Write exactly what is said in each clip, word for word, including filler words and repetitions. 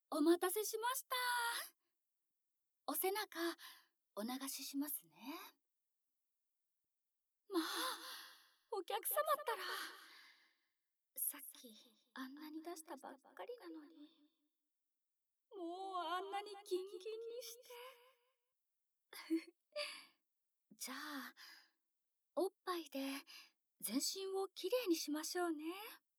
お待たせしました。お背中、お流ししますね。まあ、お客様ったら、さっきあんなに出したばっかりなのに、もうあんなにギンギンにして。じゃあ、おっぱいで全身をきれいにしましょうね。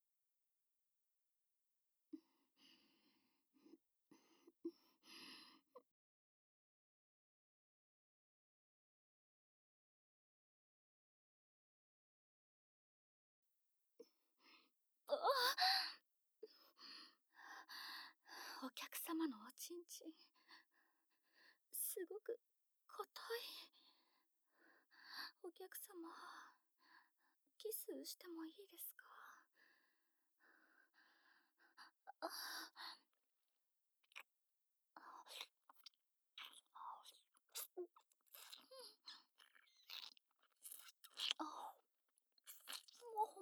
ああ、お客様のおちんちん、すごく硬い。お客様、キスしてもいいですか？ああ、もう、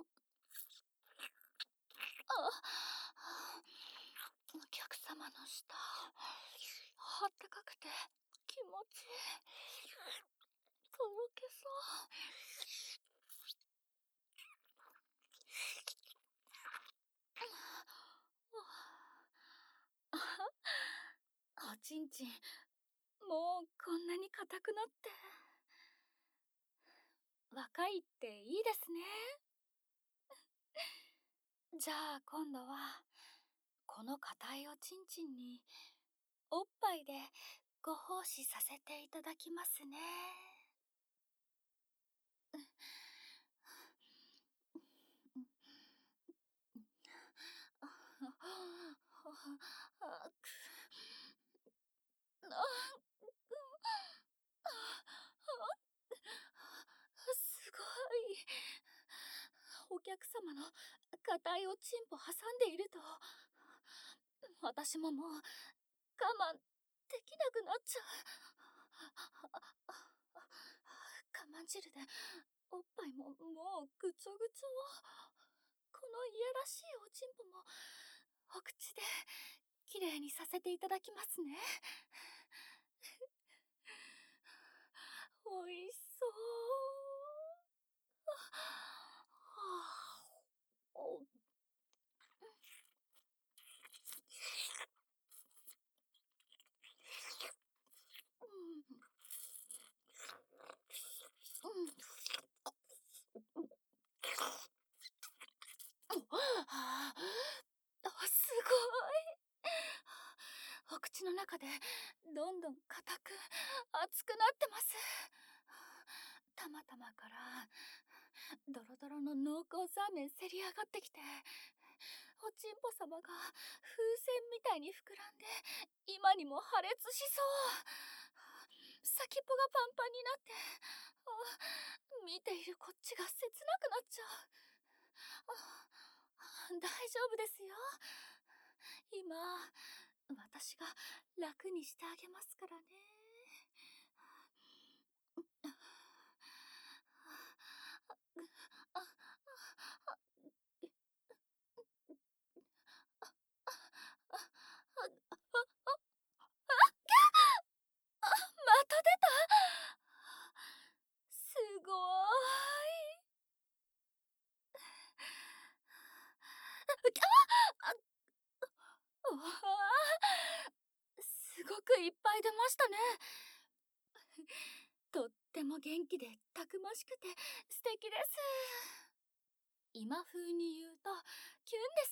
あ、お客様の舌、あったかくて気持ちいい。とろけそう。おちんちん、もうこんなに硬くなって。若いっていいですね。じゃあ今度は、この硬いおちんちんに、おっぱいでご奉仕させていただきますね。すごい。お客様の硬いおちんぽ挟んでいると、私ももう我慢できなくなっちゃう。我慢汁でおっぱいももうぐちょぐちょ。このいやらしいおちんぽもお口できれいにさせていただきますね。おいしそう。おああ、すごい。お口の中でどんどん硬く熱くなってます。たまたまからドロドロの濃厚ザーメンせり上がってきて、おちんぽ様が風船みたいに膨らんで今にも破裂しそう。先っぽがパンパンになって、あ、見ているこっちが切なくなっちゃう。あ、大丈夫ですよ。今私が楽にしてあげますからね。また出た。すごーい。ああ、すごくいっぱい出ましたね。とっても元気でたくましくて素敵です。今風に言うとキュンです。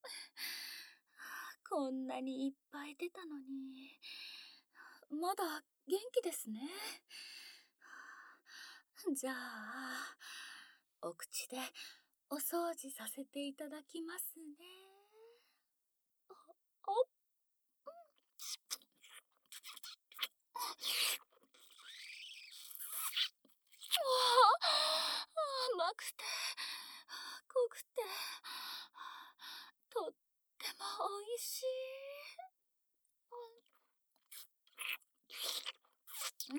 こんなにいっぱい出たのに、まだ元気ですね。じゃあ、お口でお掃除させていただきますね。おっ、甘くて濃くてとってもおいしい。うん、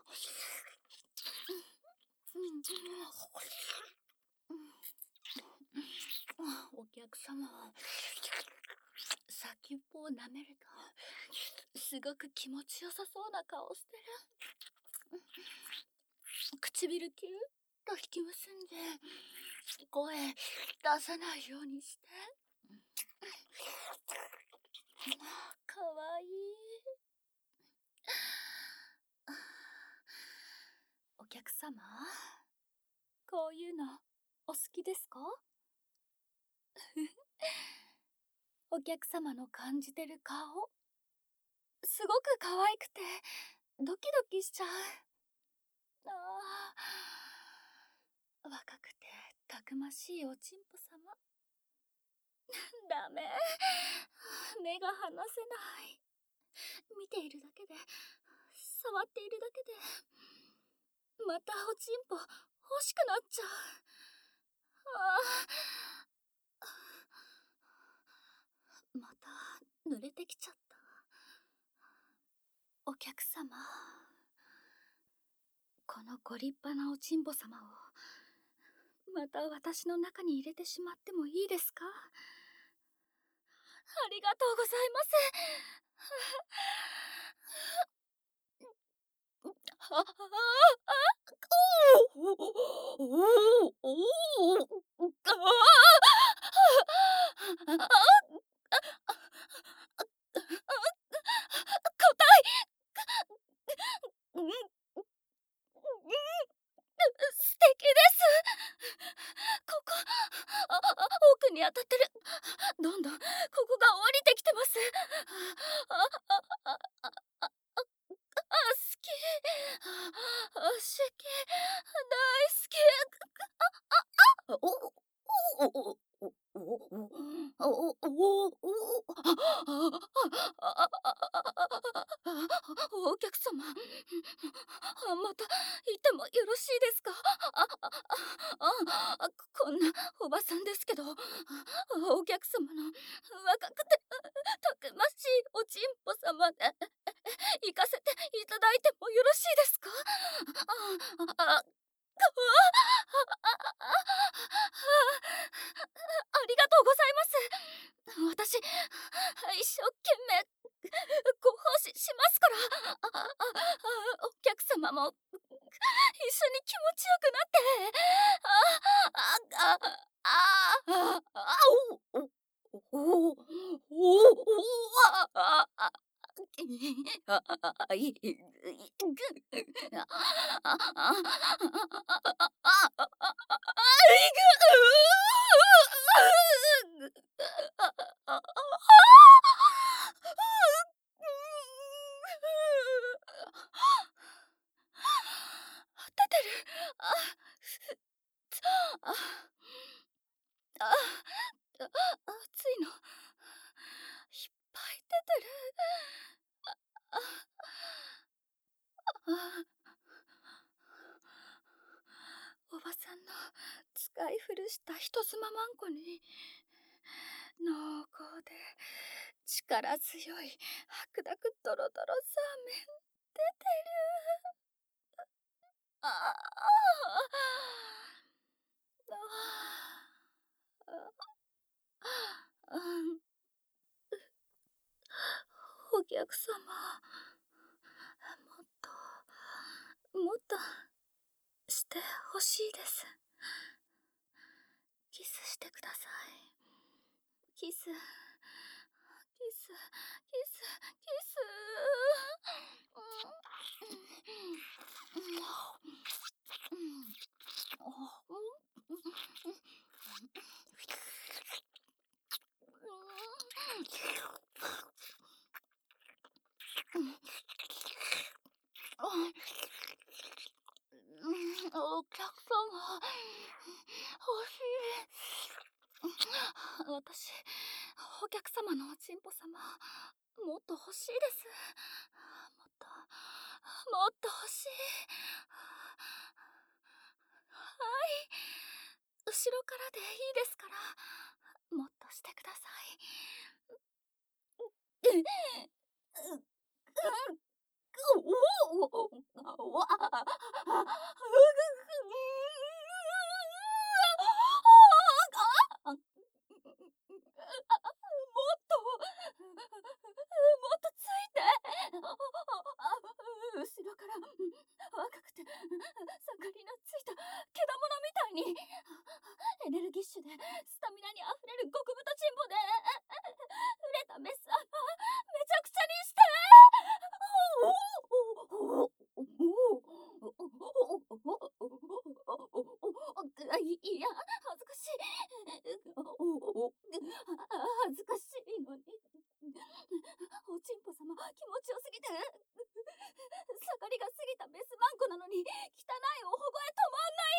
うん、うん、 お客様、先っぽを舐めるとすごく気持ちよさそうな顔してる。唇キューッと引き結んで声出さないようにして。かわいい。お客様、こういうのお好きですか？お客様の感じてる顔、すごく可愛くてドキドキしちゃう。ああ、若くてたくましいおちんぽ様。ダメ、目が離せない。見ているだけで、触っているだけで、またおちんぽ欲しくなっちゃう。ああ、また濡れてきちゃった。お客様、このご立派なおちんぽ様をまた私の中に入れてしまってもいいですか？ありがとうございます。あああおおおおおあ硬い。うん、素敵です。ここ、ああ奥に当たってる。どんどんここが降りてきてます。あああああああ好き。あシキ大好き。おおおおおおおおお客様、また言ってもよろしいですか？ああああこんなおばさんですけど、お客様の若くてたくましいおちんぽ様で行かせていただいてもよろしいですか？ああああありがとうございます。私、一生懸命ご奉仕しますから。あああお客様も一緒に気持ちよくなって。ああああああおおおおおあああああいぐあああああいぐああ出てる。ああああ熱いのいっぱい出てる。ああおばさんの使い古した人妻まんこに濃厚で力強い白濁ドロドロサーメン出てる。ああああお客様、もっともっとしてほしいです。キスしてください。キスキスキスキス。お客様、欲しい。私、お客様のおちんぽ様、もっと欲しいです。もっと、もっと欲しい。はい、後ろからでいいですから、もっとしてください。うんうんおおわあいいや、恥ずかしい。おおお恥ずかしいのに。おちんぽ様、気持ちよすぎて。盛りが過ぎたメスマンコなのに、汚いおほごえ止まんない。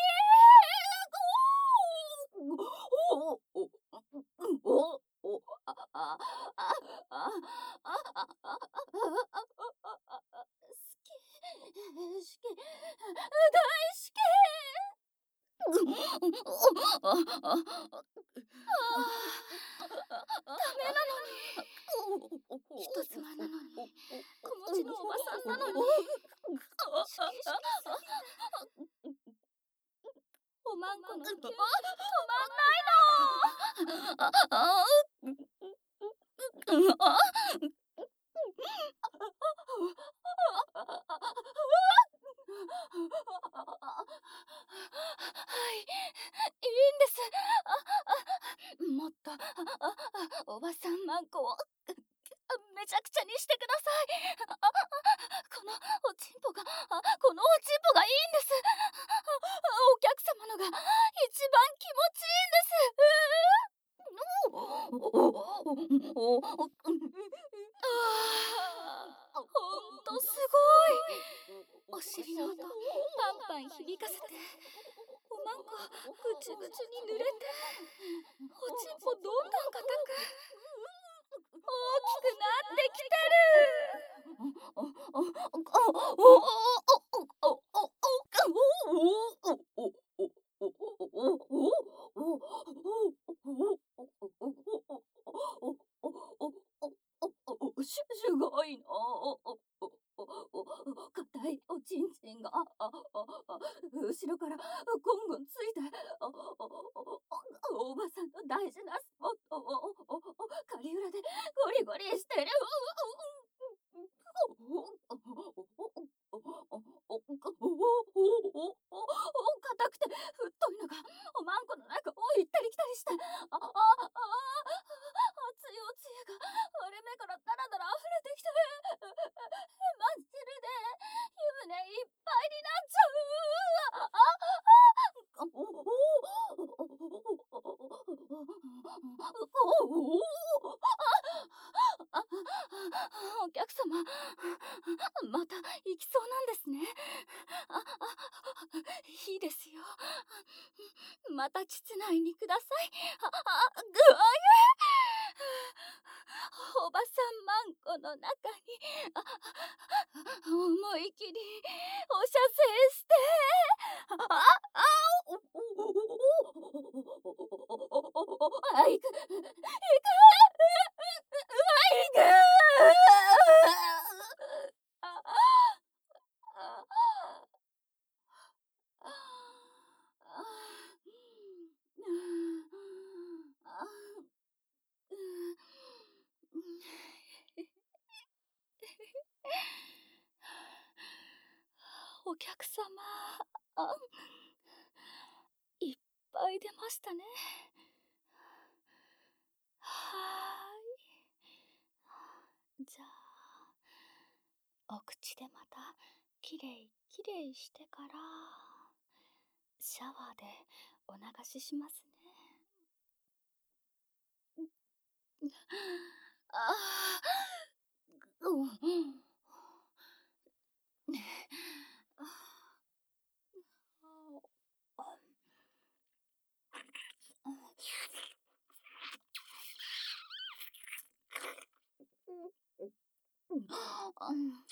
おおおおおああああああ好き好き大好き。ああダメなのに、人妻なのに、子持ちのおばさんなのに、好き好きすぎて。おまんこのキュン止まんないの。あああはい、いいんです。ああもっとああおばさんマンコをめちゃくちゃにしてください。あこのおちんぽがあこのおちんぽがいいんです。お客様のが一番気持ちいいんです。ほんとすごい。お尻の音パンパン響かせて、おまんこぐちぐちに濡れて、おちんぽどんどん硬く大きくなってきてる。すごいの。硬いおちんちんが後ろからゴンゴンついて、おばさんの大事なスポットを狩裏でゴリゴリしてる。硬くて太いのがおまんこの中を行ったり来たりして、あああ熱いおつゆが割れ目からダラダラ溢れてきて、真っ汁で湯船いっぱいになっちゃう。あお客様、また行きそうなんですね。ああいいですよ。また膣内にください。ああぐあげおばさんマンコの中にあ思い切りお射精して、ああおあいくいくいくあお客様、あいっぱい出ましたね。はーい。じゃあお口でまたきれいきれいしてからシャワーでお流ししますね。ああうんねああ